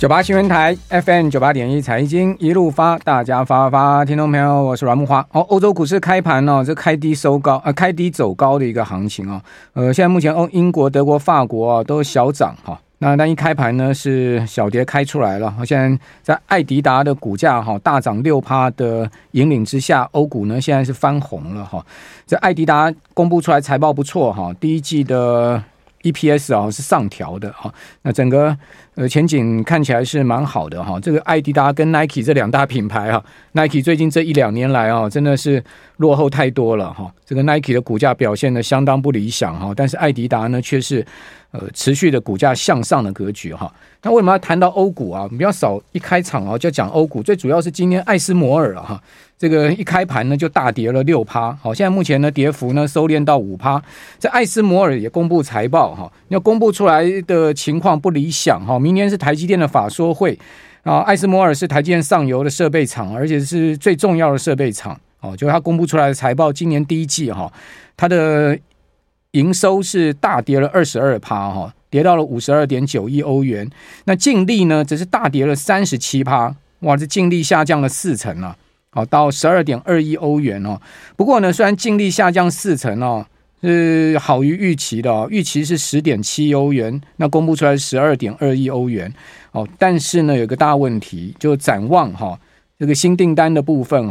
98新闻台 FM 98.1财经一路发，大家发，听众朋友，我是阮木华。欧洲股市开盘这开低收高，开低走高的一个行情现在目前英国、德国、法国都小涨但一开盘呢是小跌开出来了。现在在艾迪达的股价大涨 6% 的引领之下，欧股呢现在是翻红了这艾迪达公布出来财报不错第一季的EPS 是上调的那整个前景看起来是蛮好的这个艾迪达跟 Nike 这两大品牌Nike 最近这1-2年来真的是落后太多了这个 Nike 的股价表现得相当不理想但是艾迪达呢却是持续的股价向上的格局那为什么要谈到欧股比较少一开场就讲欧股，最主要是今天艾斯摩尔这个一开盘呢就大跌了 6%， 现在目前呢跌幅呢收敛到 5%。 这艾斯摩尔也公布财报要公布出来的情况不理想明年是台积电的法说会艾斯摩尔是台积电上游的设备厂，而且是最重要的设备厂就是他公布出来的财报，今年第一季它的营收是大跌了 22%， 跌到了 52.9 亿欧元，那净利呢则是大跌了 37%， 哇，这净利下降了40%到 12.2 亿欧元不过呢虽然净利下降40%是好于预期的预期是 10.7 亿欧元，那公布出来是 12.2 亿欧元但是呢有个大问题，就展望这个新订单的部分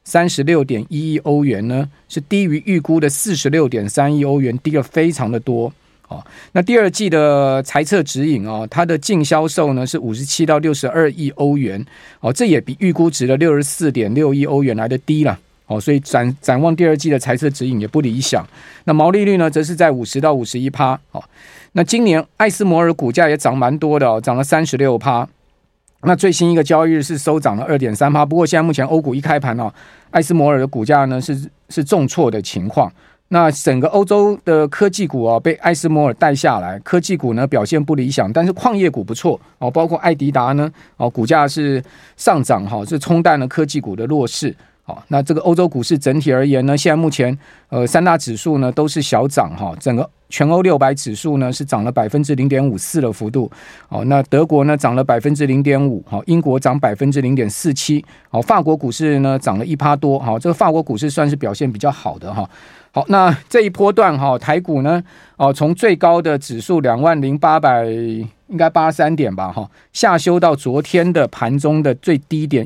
36.1 亿欧元呢是低于预估的 46.3 亿欧元，低了非常的多那第二季的财测指引它的净销售呢是57到62亿欧元这也比预估值的 64.6 亿欧元来的低了所以展望第二季的财测指引也不理想。那毛利率呢则是在50到 51%那今年艾斯摩尔股价也涨蛮多的涨了 36%，那最新一个交易日是收涨了 2.3%， 不过现在目前欧股一开盘艾斯摩尔的股价呢是重挫的情况。那整个欧洲的科技股被艾斯摩尔带下来，科技股呢表现不理想，但是矿业股不错包括艾迪达呢股价是上涨是冲淡了科技股的弱势那这个欧洲股市整体而言呢，现在目前三大指数呢都是小涨整个全欧600指数呢是涨了 0.54% 的幅度那德国呢涨了 0.5%， 英国涨 0.47%， 法国股市呢涨了 1% 多这个法国股市算是表现比较好的好，那这一波段台股呢从最高的指数20,800应该83点吧下修到昨天的盘中的最低点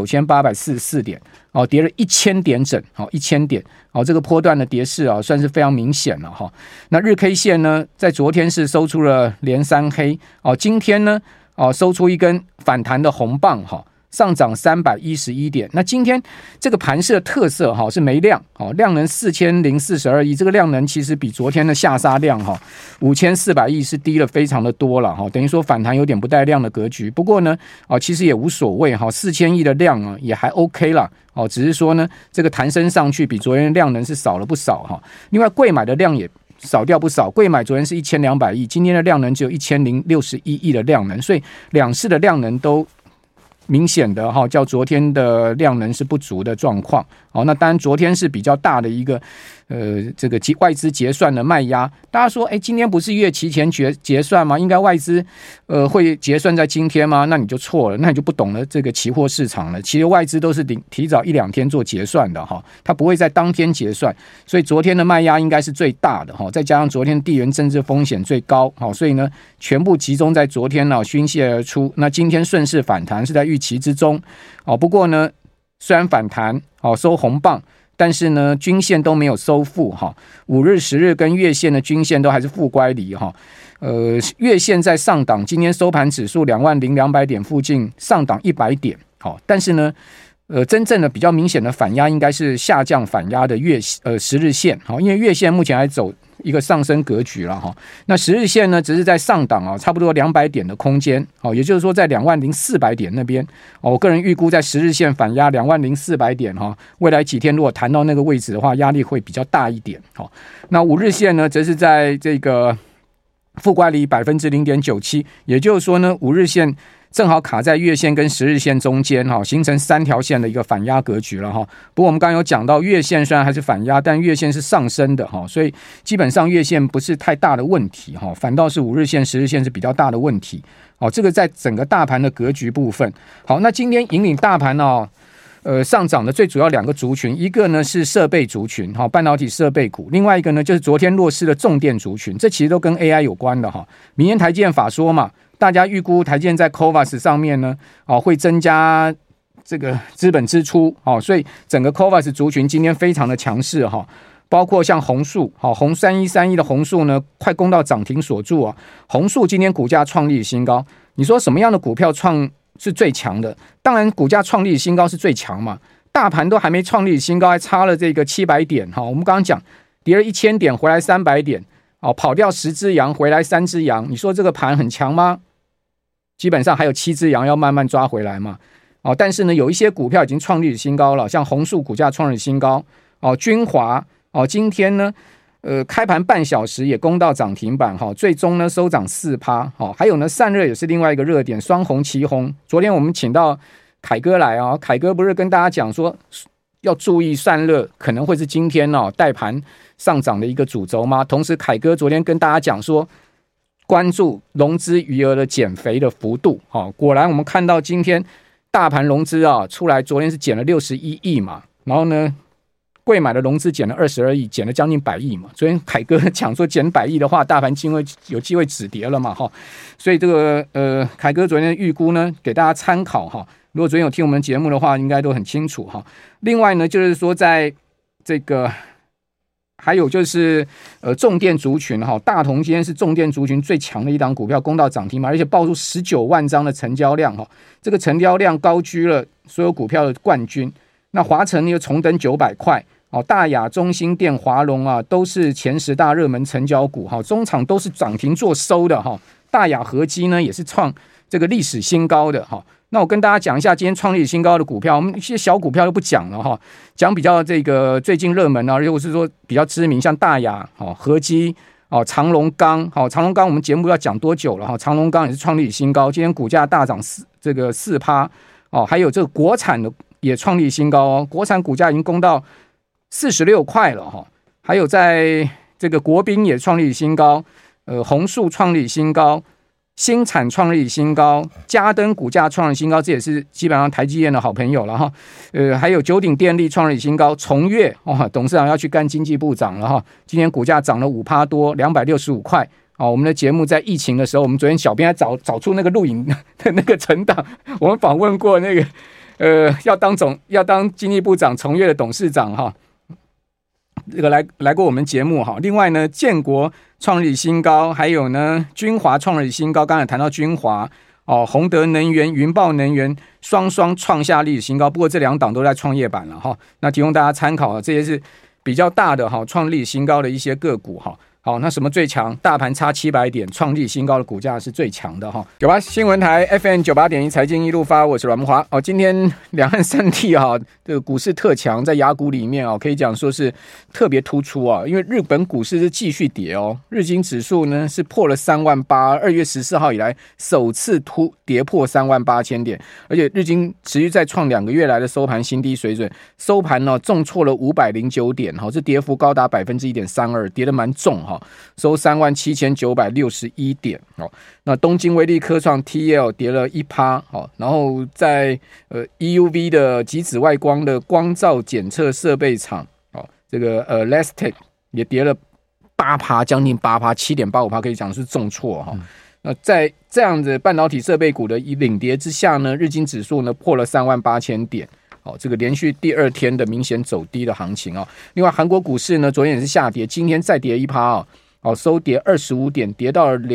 19,844 点跌了1000点整1000点这个波段的跌势算是非常明显了那日 K 线呢在昨天是收出了连三黑今天呢收出一根反弹的红棒上涨311点。那今天这个盘势的特色是没量量能4042亿，这个量能其实比昨天的下杀量5400亿是低了非常的多了等于说反弹有点不带量的格局。不过呢其实也无所谓4000亿的量也还 OK 啦只是说呢这个弹升上去比昨天的量能是少了不少另外柜买的量也少掉不少，柜买昨天是1200亿，今天的量能只有1061亿的量能，所以两市的量能都明显的较昨天的量能是不足的状况那当然昨天是比较大的一个这个外资结算的卖压。大家说今天不是月期前结算吗？应该外资会结算在今天吗？那你就错了，那你就不懂了这个期货市场了。其实外资都是提早1-2天做结算的它不会在当天结算，所以昨天的卖压应该是最大的再加上昨天地缘政治风险最高所以呢全部集中在昨天宣泄而出。那今天顺势反弹是在预期之中不过呢虽然反弹收红棒，但是呢均线都没有收复5日10日跟月线的均线都还是负乖离月线在上档，今天收盘指数20,200点附近上档100点但是呢真正的比较明显的反压应该是下降反压的10日线因为月线目前还走一个上升格局了那10日线呢只是在上档差不多200点的空间也就是说在20,400点那边我个人预估在10日线反压20,400点未来几天如果谈到那个位置的话压力会比较大一点那5日线呢则是在这个负乖离 0.97%， 也就是说呢5日线正好卡在月线跟10日线中间形成3条线的一个反压格局了不过我们刚刚有讲到，月线虽然还是反压，但月线是上升的所以基本上月线不是太大的问题反倒是5日线、10日线是比较大的问题这个在整个大盘的格局部分。好，那今天引领大盘上涨的最主要2个族群，一个呢是设备族群半导体设备股，另外一个呢就是昨天弱势的重电族群，这其实都跟 AI 有关的明天台积电法说嘛，大家预估台积电在 CoWoS 上面呢会增加这个资本支出所以整个 CoWoS 族群今天非常的强势包括像宏塑宏3131的宏塑呢快攻到涨停锁住宏塑今天股价创历史新高，你说什么样的股票是最强的？当然股价创历史新高是最强嘛，大盘都还没创历史新高，还差了这个700点我们刚刚讲跌了1000点回来300点跑掉10只羊回来3只羊，你说这个盘很强吗？基本上还有7只羊要慢慢抓回来嘛但是呢有一些股票已经创历史新高了，像宏塑股价创历史新高君华今天呢开盘半小时也攻到涨停板最终呢收涨 4%还有呢散热也是另外一个热点，双红旗红，昨天我们请到凯哥来凯哥不是跟大家讲说要注意散热可能会是今天带盘上涨的一个主轴吗？同时凯哥昨天跟大家讲说关注融资余额的减肥的幅度果然我们看到今天大盘融资出来，昨天是减了61亿嘛，然后呢贵买的融资减了22亿，减了将近100亿嘛。昨天凯哥讲说减100亿的话，大盘有机会止跌了嘛所以这个凯哥昨天的预估呢，给大家参考如果昨天有听我们节目的话，应该都很清楚另外呢，就是说在这个还有就是重电族群大同今天是重电族群最强的一档股票，攻到涨停嘛，而且爆出19万张的成交量这个成交量高居了所有股票的冠军。那华城又重登900块大亚、中兴电、华荣都是前10大热门成交股中场都是涨停做收的大亚合基呢也是创这个历史新高的那我跟大家讲一下今天创历史新高的股票，我们一些小股票都不讲了讲比较这个最近热门如果是说比较知名，像大亚合基长荣钢长荣钢我们节目要讲多久了长荣钢也是创历史新高，今天股价大涨4%还有这个国产的也创历史新高国产股价已经攻到46块了还有在这个国宾也创历史新高，宏塑创历史新高，新产创历史新高，嘉登股价创历史新高，这也是基本上台积电的好朋友了还有九鼎电力创历史新高，崇越董事长要去干经济部长了今天股价涨了5%多265块我们的节目在疫情的时候，我们昨天小编还找出那个录影的那个存档，我们访问过那个要当经济部长崇越的董事长这个来过我们节目另外呢建国创历史新高，还有呢君华创历史新高，刚才谈到君华宏德能源、云豹能源双创下历史新高，不过这2档都在创业板了那提供大家参考这些是比较大的创历史新高的一些个股好，那什么最强？大盘差700点，创历新高的股价是最强的98新闻台 FM 98.1财经一路发，我是阮慕骅今天两岸三地这个股市特强，在亚股里面可以讲说是特别突出因为日本股市是继续跌日经指数呢是破了38000，2月14号以来首次跌破38000点，而且日经持续再创2个月来的收盘新低水准，收盘重挫了509点这跌幅高达 1.32%， 跌得蛮重收37961点那东京威力科创 TL 跌了1%然后在EUV 的极紫外光的光照检测设备厂这个Lestec 也跌了8%，将近8%， 7.85%， 可以讲是重挫那在这样子半导体设备股的领跌之下呢，日经指数呢破了38000点这个连续第2天的明显走低的行情另外韩国股市呢昨天也是下跌，今天再跌1%收跌25点，跌到了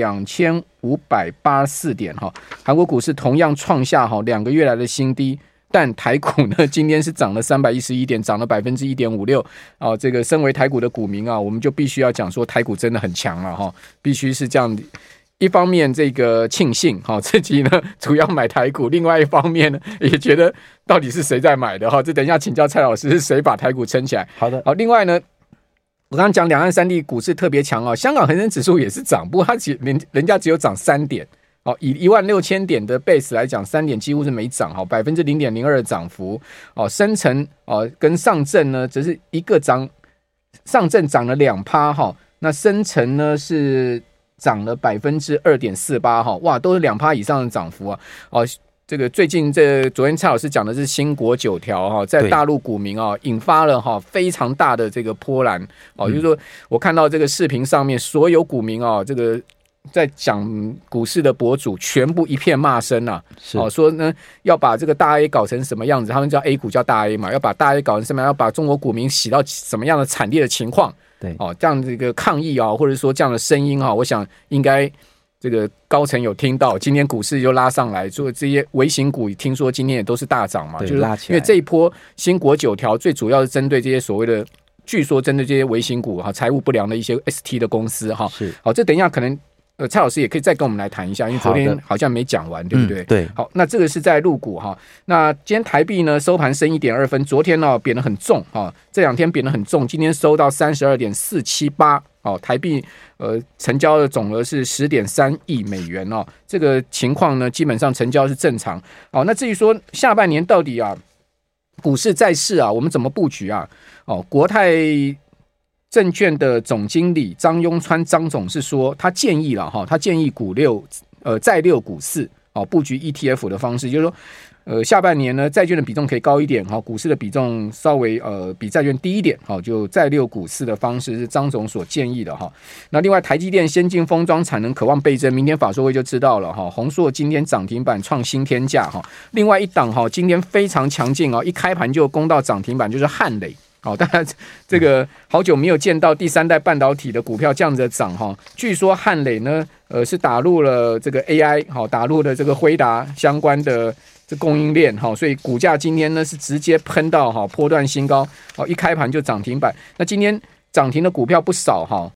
2584点韩国股市同样创下2个月来的新低，但台股呢今天是涨了311点，涨了 1.56%这个身为台股的股民我们就必须要讲说台股真的很强了必须是这样的。一方面这个庆幸自己呢主要买台股，另外一方面呢也觉得到底是谁在买的这等一下请教蔡老师是谁把台股撑起来。 好的另外呢我刚刚讲两岸三地股市特别强香港恒生指数也是涨，不过人家只有涨3点以16000点的 base 来讲，3点几乎是没涨，0.02%的涨幅。深成跟上证呢，只是一个涨，上证涨了2%那深成呢是涨了2.48%哇，都是2%以上的涨幅啊！这个最近昨天蔡老师讲的是新国9条在大陆股民引发了非常大的这个波澜就是说我看到这个视频上面所有股民这个在讲股市的博主全部一片骂声说呢要把这个大 A 搞成什么样子，他们叫 A 股叫大 A 嘛，要把大 A 搞成什么样，要把中国股民洗到什么样的惨烈的情况，对这样的一个抗议或者说这样的声音我想应该这个高层有听到，今天股市就拉上来，所以这些微型股听说今天也都是大涨嘛，就是因为这一波新国9条最主要是针对这些所谓的，据说针对这些微型股财务不良的一些 ST 的公司是好，这等一下可能蔡老师也可以再跟我们来谈一下，因为昨天好像没讲完，对不对？ 对。 好，那这个是在陆股那今天台币呢收盘升1.2分，昨天贬得很重这2天贬得很重，今天收到32.478台币成交的总额是10.3亿美元这个情况呢基本上成交是正常那至于说下半年到底股市债市我们怎么布局国泰证券的总经理张庸川张总是说，他建议他建议债6股4布局 ETF 的方式，就是说下半年呢债券的比重可以高一点股市的比重稍微比债券低一点就债6股4的方式是张总所建议的那另外台积电先进封装产能渴望倍增，明天法说会就知道了宏硕今天涨停板创新天价另外一档今天非常强劲一开盘就攻到涨停板，就是汉磊当然这个好久没有见到第3代半导体的股票这样子的涨据说汉磊呢是打入了这个 AI 打入了这个辉达相关的这供应链所以股价今天呢是直接喷到波段新高一开盘就涨停板。那今天涨停的股票不少